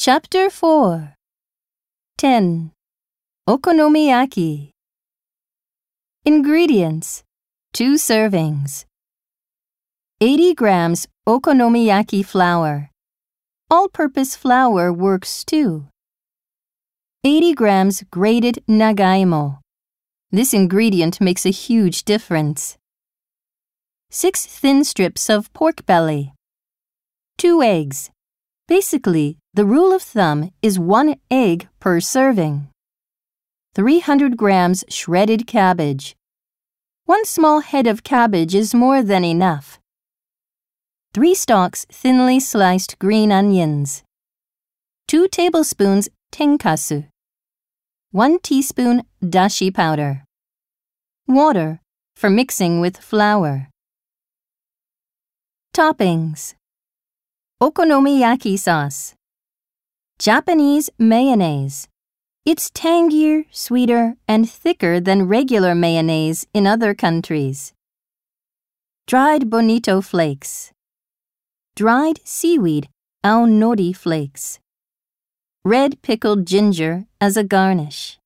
Chapter 4 10. Okonomiyaki. Ingredients: 2 servings. 80 grams okonomiyaki flour. All-purpose flour works too. 80 grams grated nagaimo. This ingredient makes a huge difference. 6 thin strips of pork belly. 2 eggs. Basically, the rule of thumb is 1 egg per serving. 300 grams shredded cabbage. 1 small head of cabbage is more than enough. 3 stalks thinly sliced green onions. 2 tablespoons tenkasu. 1 teaspoon dashi powder. Water for mixing with flour. Toppings: okonomiyaki sauce. Japanese mayonnaise. It's tangier, sweeter, and thicker than regular mayonnaise in other countries. Dried bonito flakes. Dried seaweed aonori flakes. Red pickled ginger as a garnish.